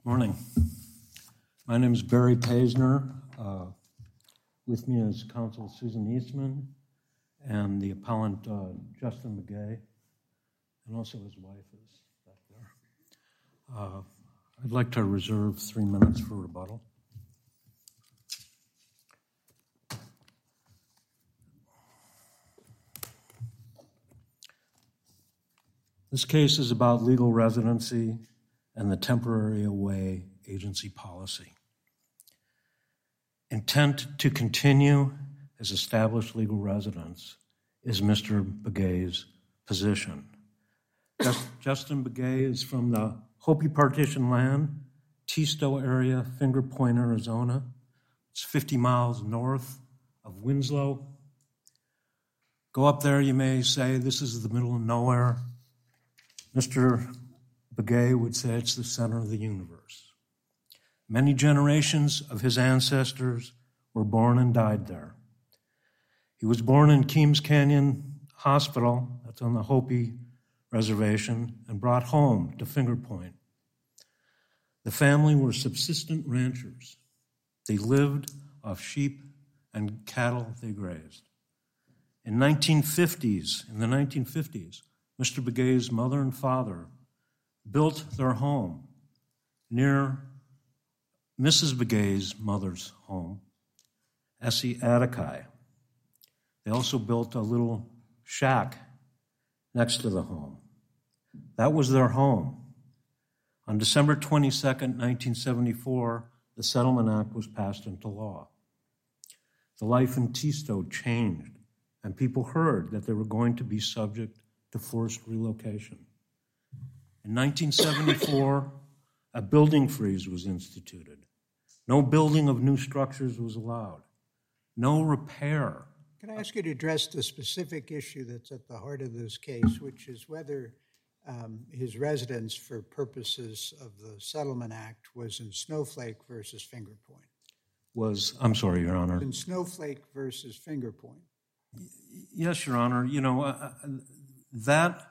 Morning. My name is Barry Paisner. With me is Counsel Susan Eastman and the appellant Justin Begay, and also his wife is back there. I'd like to reserve 3 minutes for rebuttal. This case is about legal residency and the temporary away agency policy. Intent to continue as established legal residence is Mr. Begay's position. Justin Begay is from the Hopi Partition Land, Tisto area, Finger Point, Arizona. It's 50 miles north of Winslow. Go up there, you may say, this is the middle of nowhere. Mr. Begay would say it's the center of the universe. Many generations of his ancestors were born and died there. He was born in Keams Canyon Hospital, that's on the Hopi Reservation, and brought home to Finger Point. The family were subsistent ranchers. They lived off sheep and cattle they grazed. In the 1950s, Mr. Begay's mother and father built their home near Mrs. Begay's mother's home, Essie Atakai. They also built a little shack next to the home. That was their home. On December 22nd, 1974, the Settlement Act was passed into law. The life in Tisto changed, and people heard that they were going to be subject to forced relocation. In 1974, a building freeze was instituted. No building of new structures was allowed. No repair. Can I ask you to address the specific issue that's at the heart of this case, which is whether his residence for purposes of the Settlement Act was in Snowflake versus Finger Point? I'm sorry, Your Honor. In Snowflake versus Finger Point. Yes, Your Honor. That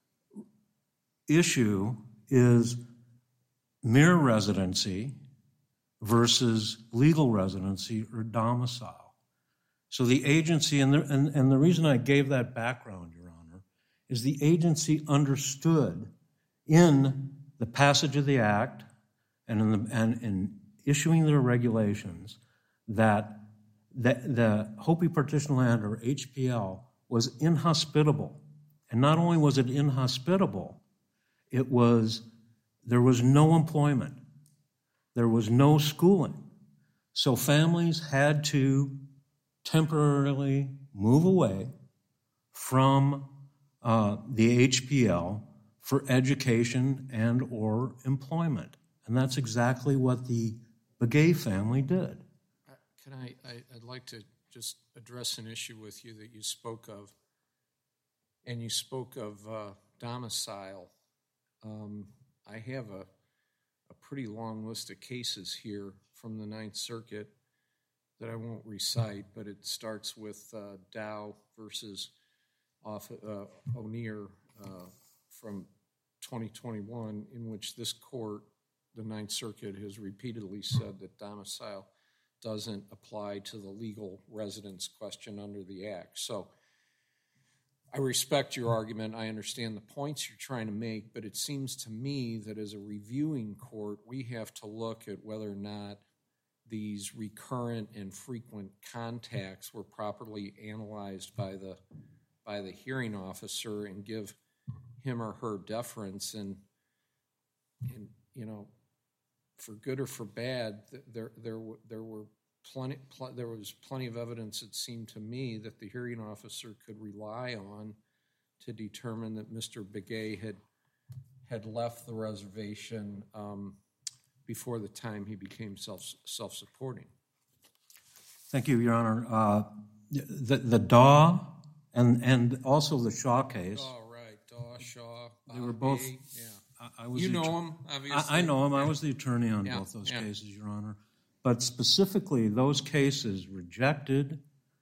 issue is mere residency versus legal residency or domicile. So the agency, and the reason I gave that background, Your Honor, is the agency understood in the passage of the Act and in issuing their regulations that the Hopi Partition Land, or HPL, was inhospitable. And not only was it inhospitable, there was no employment. There was no schooling. So families had to temporarily move away from the HPL for education and or employment. And that's exactly what the Begay family did. I'd like to just address an issue with you that you spoke of. And you spoke of domicile. I have a pretty long list of cases here from the Ninth Circuit that I won't recite, but it starts with Dow versus O'Neill from 2021, in which this court, the Ninth Circuit, has repeatedly said that domicile doesn't apply to the legal residence question under the Act. So I respect your argument. I understand the points you're trying to make, but it seems to me that as a reviewing court, we have to look at whether or not these recurrent and frequent contacts were properly analyzed by the hearing officer and give him or her deference. And for good or for bad, there was plenty of evidence, it seemed to me, that the hearing officer could rely on to determine that Mr. Begay had left the reservation before the time he became self-supporting. Thank you, Your Honor. The Daw and also the Shaw case. Daw, right. Daw, Shaw, they were both. Yeah. You know him, obviously. I know him. I was the attorney on both those cases, Your Honor. But specifically, those cases rejected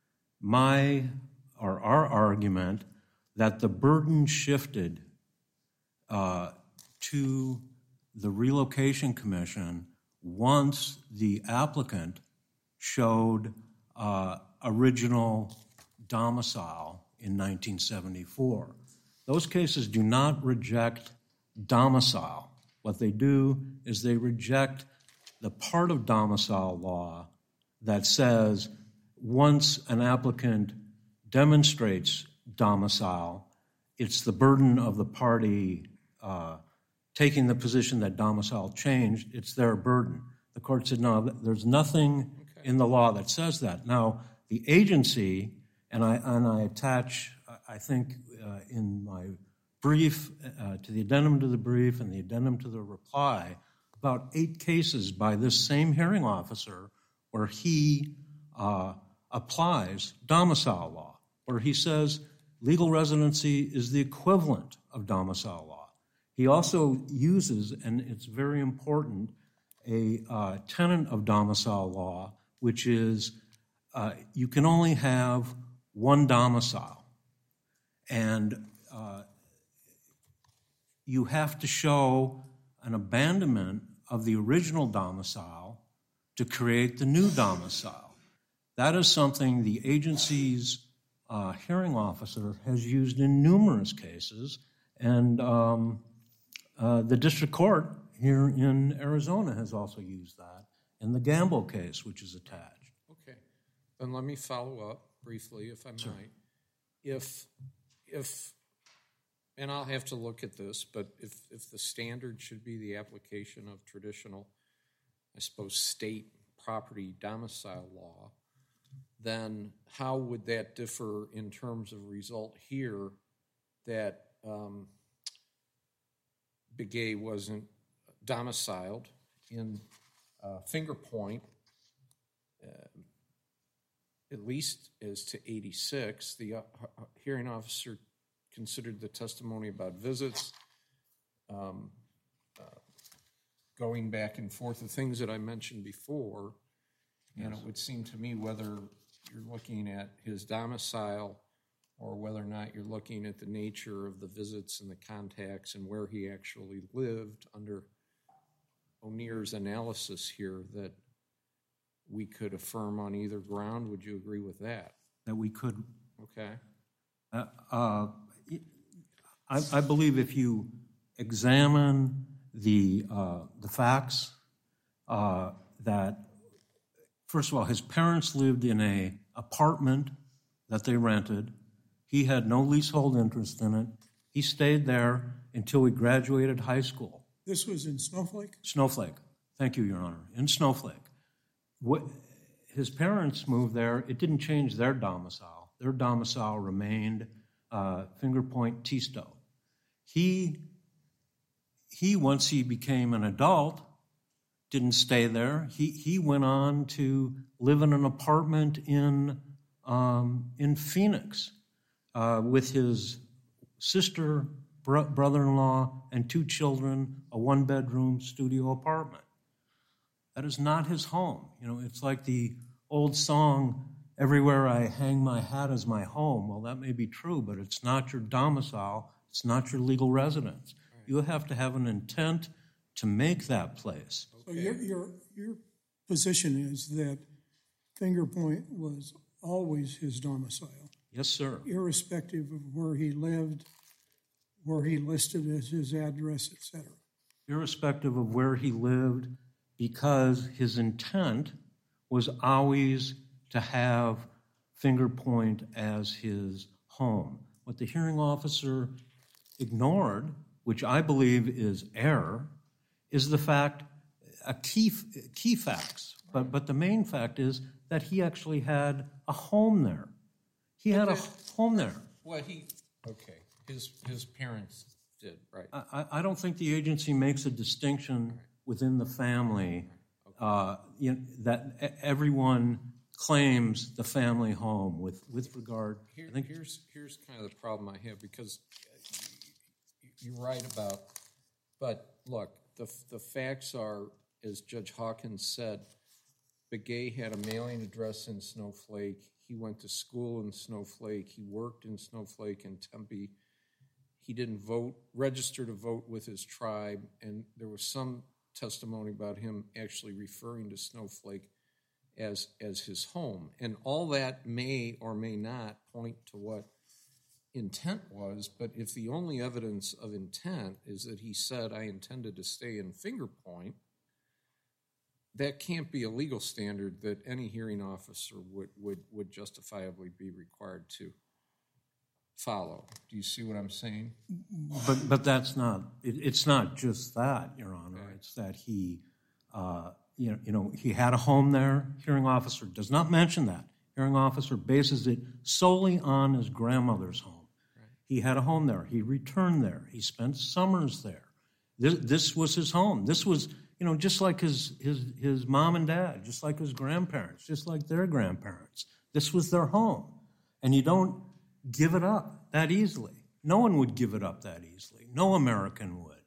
our argument that the burden shifted to the Relocation Commission, once the applicant showed original domicile in 1974. Those cases do not reject domicile. What they do is they reject the part of domicile law that says once an applicant demonstrates domicile, it's the burden of the party taking the position that domicile changed. It's their burden. The court said, no, there's nothing in the law that says that. Now, the agency, and I attach, I think, in my brief, to the addendum to the brief and the addendum to the reply, about 8 cases by this same hearing officer where he applies domicile law, where he says legal residency is the equivalent of domicile law. He also uses, and it's very important, a tenet of domicile law, which is you can only have one domicile. And you have to show an abandonment of the original domicile to create the new domicile. That is something the agency's hearing officer has used in numerous cases, and the district court here in Arizona has also used that in the Gamble case, which is attached. Okay. Then let me follow up briefly, if I might. If and I'll have to look at this, but if the standard should be the application of traditional, I suppose, state property domicile law, then how would that differ in terms of result here that Begay wasn't domiciled in Finger Point, at least as to 86, the hearing officer considered the testimony about visits, going back and forth, the things that I mentioned before, and it would seem to me whether you're looking at his domicile or whether or not you're looking at the nature of the visits and the contacts and where he actually lived under O'Neill's analysis here, that we could affirm on either ground. Would you agree with that? That we could. Okay. I believe if you examine the facts, that, first of all, his parents lived in an apartment that they rented. He had no leasehold interest in it. He stayed there until he graduated high school. This was in Snowflake? Snowflake. Thank you, Your Honor. In Snowflake. His parents moved there. It didn't change their domicile. Their domicile remained Finger Point, Tisto. He, once he became an adult, didn't stay there. He went on to live in an apartment in Phoenix with his sister, brother-in-law, and 2 children, a 1-bedroom studio apartment. That is not his home. You know, it's like the old song, "Everywhere I hang my hat is my home." Well, that may be true, but it's not your domicile. It's not your legal residence. Right. You have to have an intent to make that place. Okay. So your position is that Finger Point was always his domicile? Yes, sir. Irrespective of where he lived, where he listed as his address, etc. Irrespective of where he lived, because his intent was always to have Finger Point as his home. What the hearing officer ignored, which I believe is error, is the fact, key facts. But the main fact is that he actually had a home there. He had a home there. Well, his parents did, right? I don't think the agency makes a distinction within the family that everyone claims the family home with regard. Here's kind of the problem I have, because you're right about, but look, the facts are, as Judge Hawkins said, Begay had a mailing address in Snowflake. He went to school in Snowflake. He worked in Snowflake and Tempe. he didn't register to vote with his tribe, and there was some testimony about him actually referring to Snowflake as his home. And all that may or may not point to what intent was, but if the only evidence of intent is that he said, I intended to stay in Finger Point, that can't be a legal standard that any hearing officer would justifiably be required to follow. Do you see what I'm saying? But that's not, it's not just that, Your Honor. Okay. It's that he, he had a home there. Hearing officer does not mention that. Hearing officer bases it solely on his grandmother's home. Right. He had a home there. He returned there. He spent summers there. This was his home. This was, just like his mom and dad, just like his grandparents, just like their grandparents. This was their home. And you don't give it up that easily. No one would give it up that easily. No American would.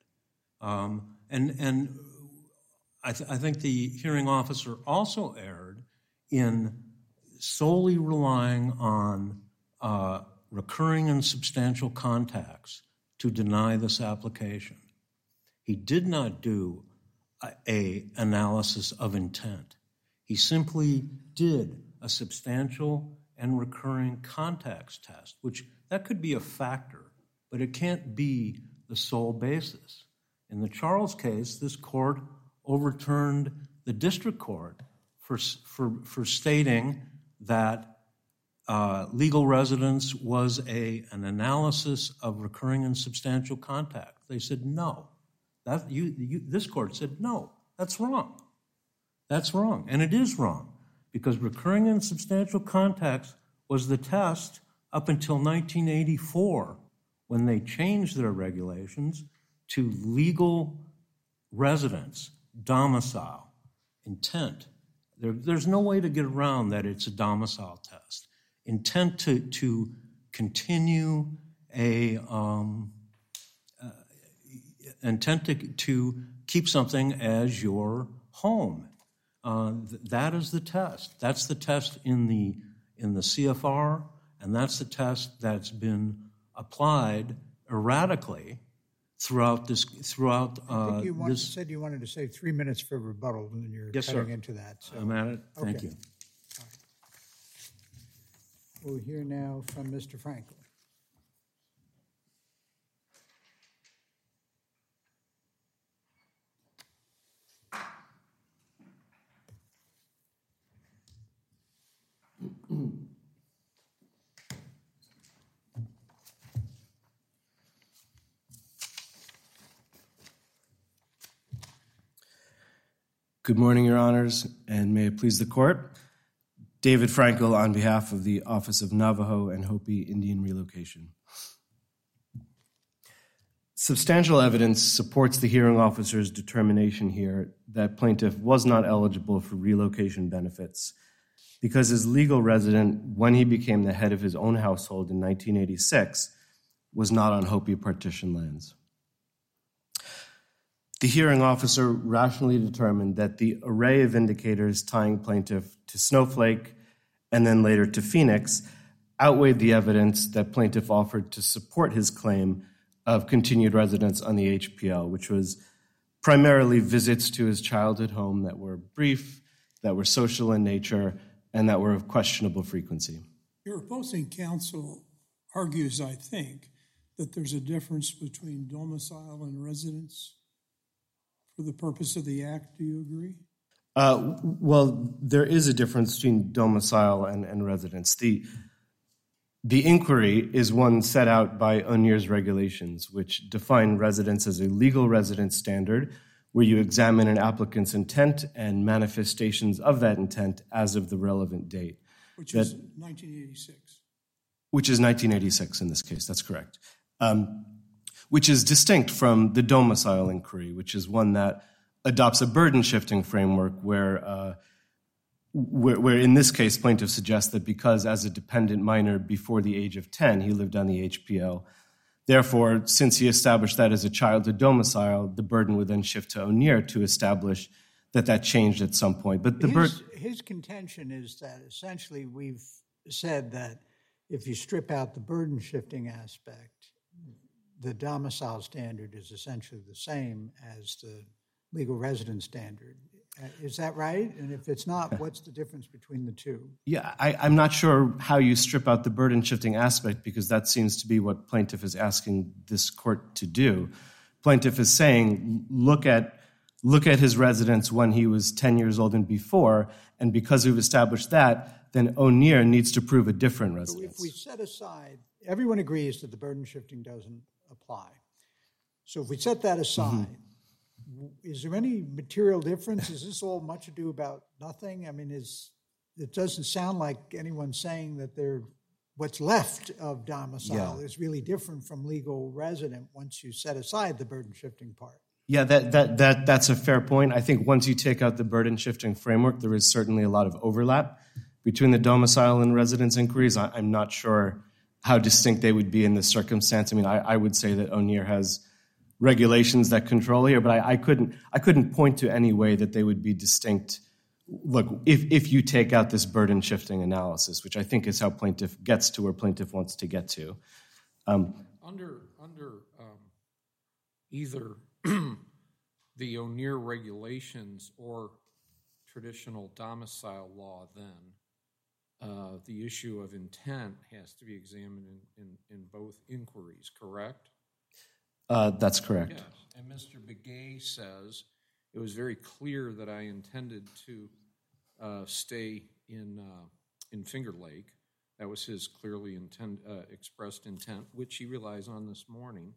And I think the hearing officer also erred in solely relying on recurring and substantial contacts to deny this application. He did not do an analysis of intent. He simply did a substantial and recurring contacts test, which that could be a factor, but it can't be the sole basis. In the Charles case, this court overturned the district court for stating that legal residence was an analysis of recurring and substantial contact. They said no. This court said no. That's wrong. That's wrong, and it is wrong. Because recurring and substantial contacts was the test up until 1984 when they changed their regulations to legal residence, domicile, intent. There's no way to get around that it's a domicile test. Intent to continue intent to keep something as your home. That is the test. That's the test in the CFR, and that's the test that's been applied erratically throughout this. I think you said you wanted to save 3 minutes for rebuttal, and you're cutting into that. So. I'm at it. Thank you. All right. We'll hear now from Mr. Frankel. Good morning, Your Honors, and may it please the Court. David Frankel on behalf of the Office of Navajo and Hopi Indian Relocation. Substantial evidence supports the hearing officer's determination here that plaintiff was not eligible for relocation benefits because his legal resident, when he became the head of his own household in 1986, was not on Hopi partition lands. The hearing officer rationally determined that the array of indicators tying plaintiff to Snowflake and then later to Phoenix outweighed the evidence that plaintiff offered to support his claim of continued residence on the HPL, which was primarily visits to his childhood home that were brief, that were social in nature, and that were of questionable frequency. Your opposing counsel argues, I think, that there's a difference between domicile and residence for the purpose of the Act. Do you agree? Well, there is a difference between domicile and residence. The inquiry is one set out by UNIR's regulations, which define residence as a legal residence standard, where you examine an applicant's intent and manifestations of that intent as of the relevant date. Which is 1986. Which is 1986 in this case, that's correct. Which is distinct from the domicile inquiry, which is one that adopts a burden-shifting framework where in this case, plaintiff suggests that because as a dependent minor before the age of 10, he lived on the HPL, therefore, since he established that as a childhood domicile, the burden would then shift to UNIR to establish that changed at some point. But his contention is that essentially we've said that if you strip out the burden-shifting aspect, the domicile standard is essentially the same as the legal residence standard. Is that right? And if it's not, what's the difference between the two? Yeah, I'm not sure how you strip out the burden shifting aspect, because that seems to be what plaintiff is asking this court to do. Plaintiff is saying, look at his residence when he was 10 years old and before, and because we've established that, then O'Neill needs to prove a different residence. If we set aside, everyone agrees that the burden shifting doesn't apply. So if we set that aside, is there any material difference? Is this all much ado about nothing? I mean, it doesn't sound like anyone's saying that what's left of domicile is really different from legal resident once you set aside the burden shifting part. Yeah, that's a fair point. I think once you take out the burden shifting framework, there is certainly a lot of overlap between the domicile and residence inquiries. I'm not sure how distinct they would be in this circumstance. I mean, I would say that O'Neill has regulations that control here, but I couldn't point to any way that they would be distinct. Look, if you take out this burden shifting analysis, which I think is how plaintiff gets to where plaintiff wants to get to. Under either the O'Neill regulations or traditional domicile law, then the issue of intent has to be examined in both inquiries, correct? That's correct. Yes, and Mr. Begay says it was very clear that I intended to stay in Finger Lake. That was his clearly expressed intent, which he relies on this morning.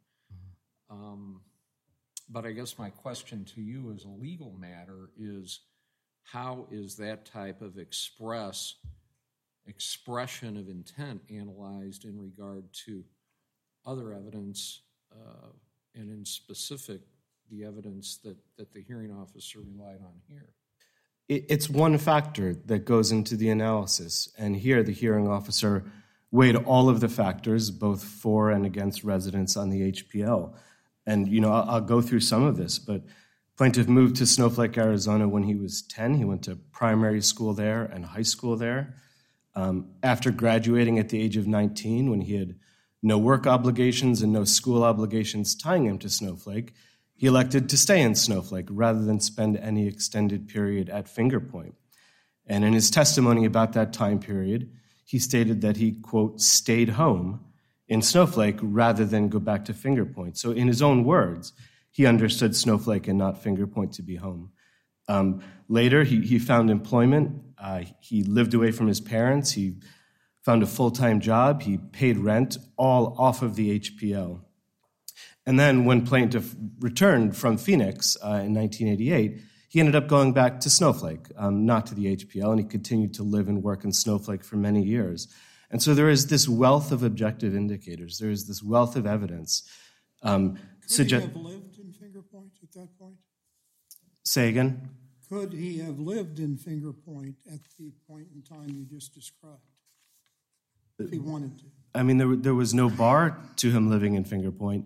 But I guess my question to you as a legal matter is, how is that type of expression of intent analyzed in regard to other evidence, and in specific, the evidence that the hearing officer relied on here? It's one factor that goes into the analysis, and here the hearing officer weighed all of the factors, both for and against residents on the HPL. And, I'll go through some of this, but plaintiff moved to Snowflake, Arizona when he was 10. He went to primary school there and high school there. After graduating at the age of 19, when he had no work obligations and no school obligations tying him to Snowflake, he elected to stay in Snowflake rather than spend any extended period at Finger Point. And in his testimony about that time period, he stated that he, quote, stayed home in Snowflake rather than go back to Finger Point. So in his own words, he understood Snowflake and not Finger Point to be home. Later, he found employment. He lived away from his parents. He found a full-time job. He paid rent, all off of the HPL. And then when plaintiff returned from Phoenix in 1988, he ended up going back to Snowflake, not to the HPL, and he continued to live and work in Snowflake for many years. And so there is this wealth of objective indicators. There is this wealth of evidence. Could he have lived in Finger Point at that point? Say again? Could he have lived in Finger Point at the point in time you just described, if he wanted to? I mean, there was no bar to him living in Finger Point.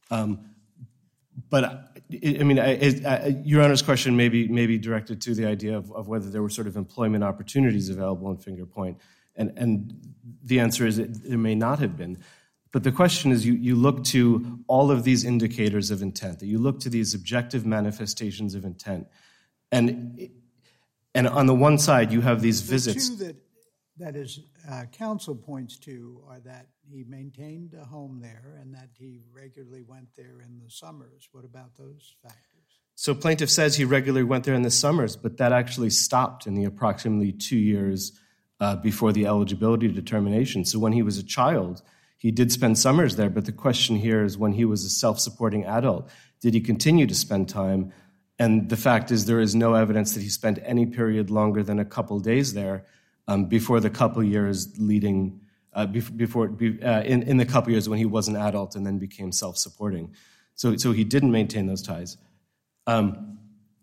But, Your Honor's question may be directed to the idea of whether there were sort of employment opportunities available in Finger Point. And the answer is there may not have been. But the question is, you look to all of these indicators of intent, that you look to these objective manifestations of intent. And on the one side, you have these visits. The two that his counsel points to are that he maintained a home there and that he regularly went there in the summers. What about those factors? So plaintiff says he regularly went there in the summers, but that actually stopped in the approximately 2 years before the eligibility determination. So when he was a child, he did spend summers there, but the question here is when he was a self-supporting adult, did he continue to spend time? And the fact is there is no evidence that he spent any period longer than a couple days there before the couple years leading, in the couple years when he was an adult and then became self-supporting. So he didn't maintain those ties. And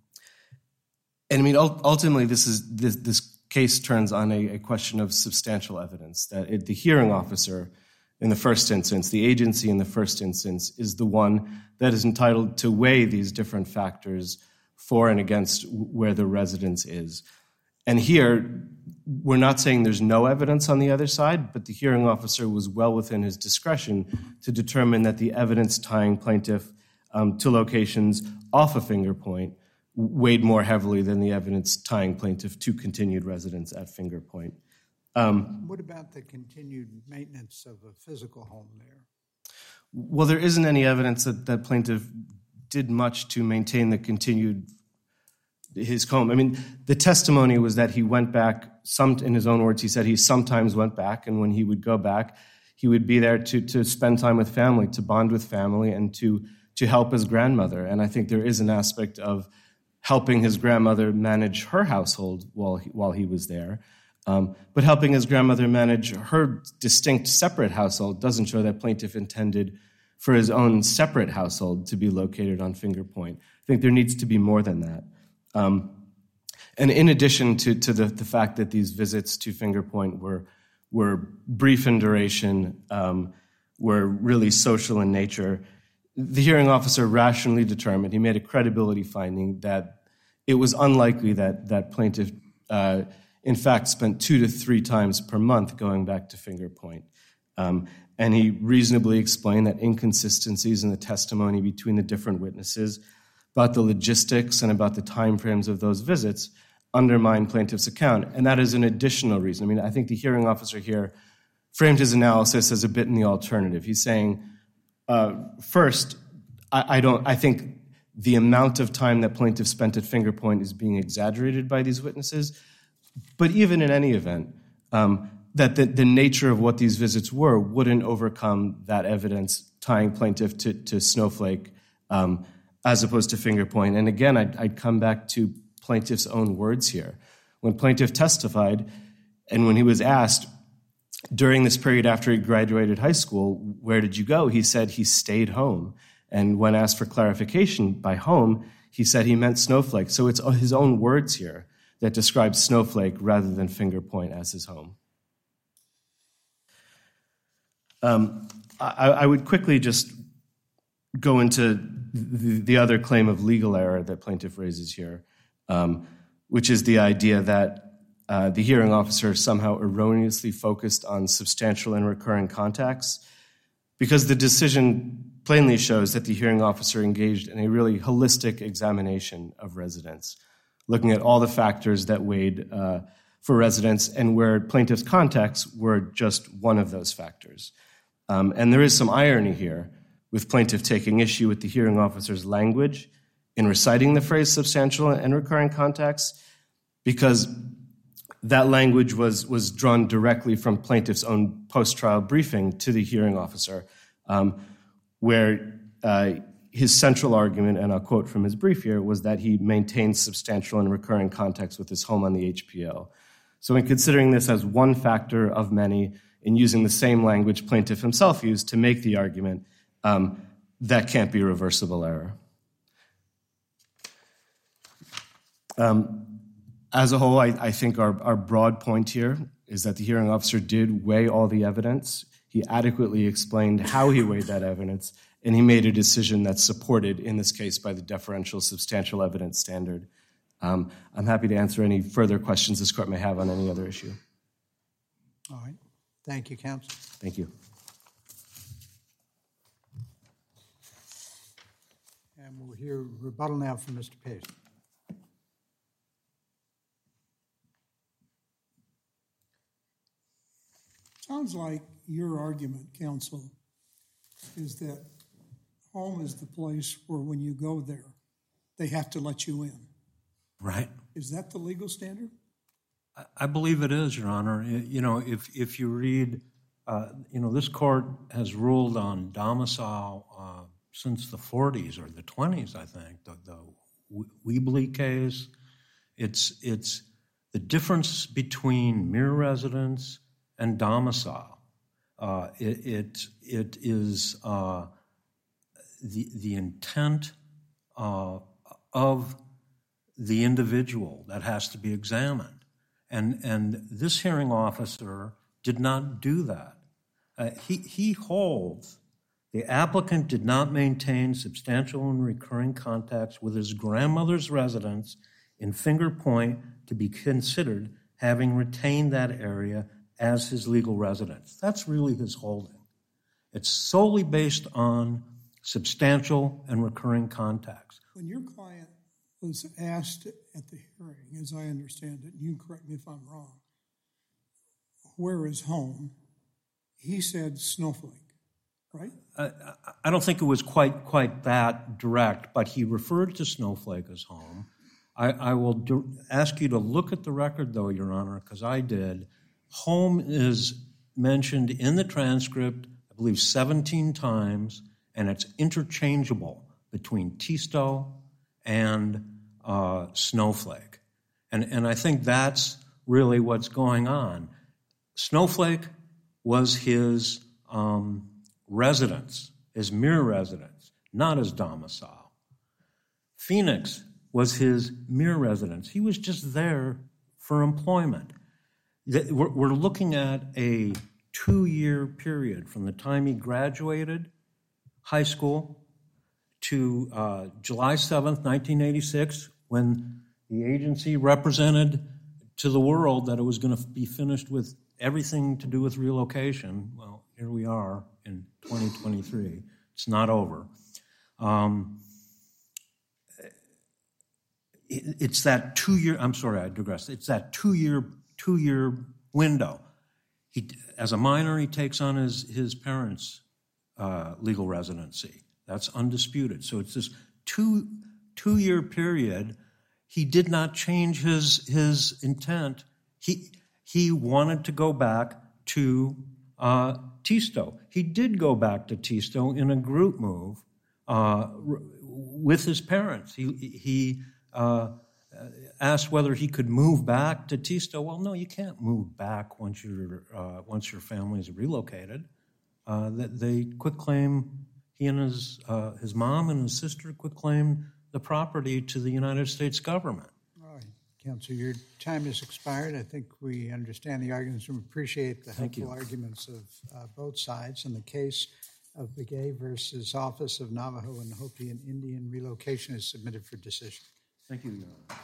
I mean, ultimately, this case turns on a question of substantial evidence, that the hearing officer in the first instance, the agency in the first instance, is the one that is entitled to weigh these different factors for and against where the residence is. And here, we're not saying there's no evidence on the other side, but the hearing officer was well within his discretion to determine that the evidence tying plaintiff to locations off a Finger Point weighed more heavily than the evidence tying plaintiff to continued residence at Finger Point. What about the continued maintenance of a physical home there? Well, there isn't any evidence that plaintiff did much to maintain the continued his home. I mean, the testimony was that he went back, in his own words, he said he sometimes went back, and when he would go back, he would be there to spend time with family, to bond with family, and to help his grandmother. And I think there is an aspect of helping his grandmother manage her household while he was there. But helping his grandmother manage her distinct separate household doesn't show that plaintiff intended for his own separate household to be located on Finger Point. I think there needs to be more than that. And in addition to the fact that these visits to Finger Point were brief in duration, were really social in nature, the hearing officer rationally determined, he made a credibility finding that it was unlikely that plaintiff in fact spent 2 to 3 times per month going back to Finger Point. And he reasonably explained that inconsistencies in the testimony between the different witnesses about the logistics and about the timeframes of those visits undermine plaintiff's account. And that is an additional reason. I mean, I think the hearing officer here framed his analysis as a bit in the alternative. He's saying, first, I think the amount of time that plaintiff spent at Finger Point is being exaggerated by these witnesses. But even in any event, that the nature of what these visits were wouldn't overcome that evidence tying plaintiff to Snowflake as opposed to Finger Point. And again, I'd come back to plaintiff's own words here. When plaintiff testified and when he was asked during this period after he graduated high school, where did you go? He said he stayed home. And when asked for clarification by home, he said he meant Snowflake. So it's his own words here that describe Snowflake rather than Finger Point as his home. I would quickly just go into the other claim of legal error that plaintiff raises here, which is the idea that the hearing officer somehow erroneously focused on substantial and recurring contacts, because the decision plainly shows that the hearing officer engaged in a really holistic examination of residents, looking at all the factors that weighed for residents and where plaintiff's contacts were just one of those factors. And there is some irony here with plaintiff taking issue with the hearing officer's language in reciting the phrase substantial and recurring contacts, because that language was drawn directly from plaintiff's own post-trial briefing to the hearing officer, where his central argument, and I'll quote from his brief here, was that he maintains substantial and recurring contacts with his home on the HPO. So in considering this as one factor of many, in using the same language plaintiff himself used to make the argument, that can't be reversible error. As a whole, I think our broad point here is that the hearing officer did weigh all the evidence. He adequately explained how he weighed that evidence, and he made a decision that's supported, in this case, by the deferential substantial evidence standard. I'm happy to answer any further questions this court may have on any other issue. All right. Thank you, counsel. Thank you. And we'll hear rebuttal now from Mr. Pace. Sounds like your argument, counsel, is that home is the place where when you go there, they have to let you in. Right. Is that the legal standard? I believe it is, Your Honor. You know, if you read, this court has ruled on domicile since the 40s or the 20s, I think, the Weebly case. It's the difference between mere residence and domicile. It is the intent of the individual that has to be examined. And this hearing officer did not do that. He holds the applicant did not maintain substantial and recurring contacts with his grandmother's residence in Finger Point to be considered having retained that area as his legal residence. That's really his holding. It's solely based on substantial and recurring contacts. When your client was asked at the hearing, as I understand it, you correct me if I'm wrong, where is home, he said Snowflake, right? I don't think it was quite that direct, but he referred to Snowflake as home. I will ask you to look at the record, though, Your Honor, because I did. Home is mentioned in the transcript, I believe, 17 times, and it's interchangeable between Tisto and Snowflake. And I think that's really what's going on. Snowflake was his residence, his mere residence, not his domicile. Phoenix was his mere residence. He was just there for employment. We're looking at a 2-year period from the time he graduated high school to July 7th, 1986, when the agency represented to the world that it was going to be finished with everything to do with relocation. Well, here we are in 2023. It's not over. It's that 2-year, I'm sorry, I digress. It's that two-year window. As a minor, he takes on his parents' legal residency. That's undisputed. So it's this two-year period. He did not change his intent. He wanted to go back to Tisto. He did go back to Tisto in a group move with his parents. He asked whether he could move back to Tisto. Well, no, you can't move back once your family is relocated. They quitclaim. He and his mom and his sister quitclaim the property to the United States government. All right, Counsel, your time has expired. I think we understand the arguments and appreciate the helpful arguments of both sides. In the case of Begay versus Office of Navajo and Hopi and Indian Relocation is submitted for decision. Thank you, Your Honor.